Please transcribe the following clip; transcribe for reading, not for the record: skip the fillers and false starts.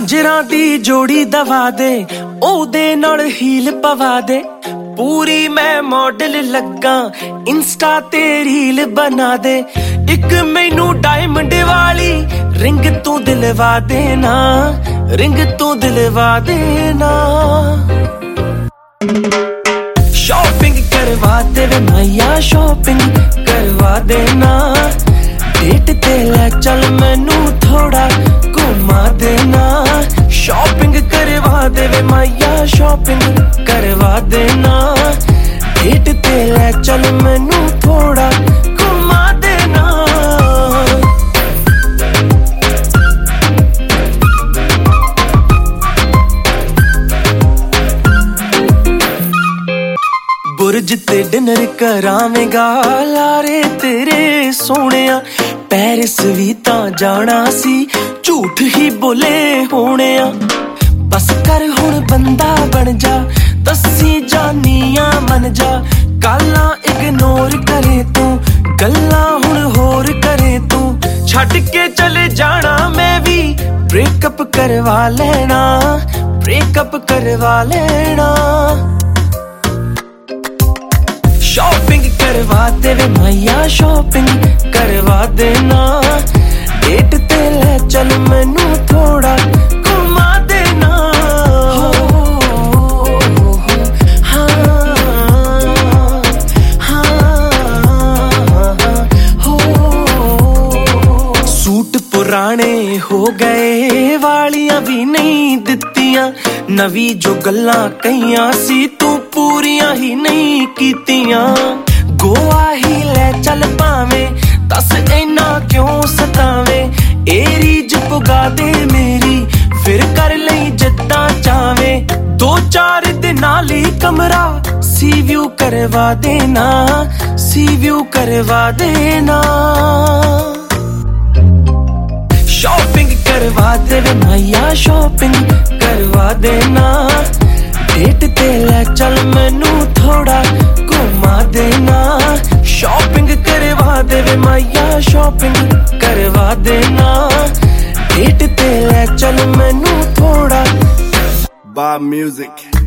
झांजरां दी जोड़ी दवा दे ओदे नाल हील पवा दे पूरी मैं मॉडल लगा इंस्टा ते रील बना दे एक मैनू डायमंड वाली रिंग तू दिलवा देना रिंग तू दिलवा देना शॉपिंग करवा दे वे मैया शॉपिंग करवा देना डेट ते ले चल मैनू थोड़ा घुमा देना शॉपिंग करवा दे वे मैया शॉपिंग करवा देना डेट ते ले चल मैनू थोड़ा घुमा देना बुरज ते डिनर करावेगा लारे तेरे सोहणिया पेरिस भी तां जाना सी झूठ ही बोले होने बस कर हुण बंदा बन जा दसी जानिया मन जा गालां इग्नोर करे तू गल्लां हुण होर करे तू छड्ड के चले जाना मैं भी ब्रेकअप करवा लेना ब्रेकअप करवा लेना शॉपिंग करवा दे वे मैया शॉपिंग करवा देना डेट ते ले चल मैनू थोड़ा घुमा देना सूट पुराने हो गए वालियां भी नहीं दित्तियां नवी जो गल्लां कईयां सी तू पूरियां ही नहीं कीतियां गोवा ही ले चल पावे दस इना क्यों सतावे ए रीज पुगा दे मेरी फिर कर लई जिद्दां चावे 2-4 दिनां लई कमरा सी व्यू करवा देना सी व्यू करवा देना शॉपिंग करवा दे वे मैया शॉपिंग करवा देना डेट ते ले चल मैनू थोड़ा घुमा देना शॉपिंग करवा दे वे मैया शॉपिंग करवा देना डेट ते ले चल मैनू थोड़ा Bob Music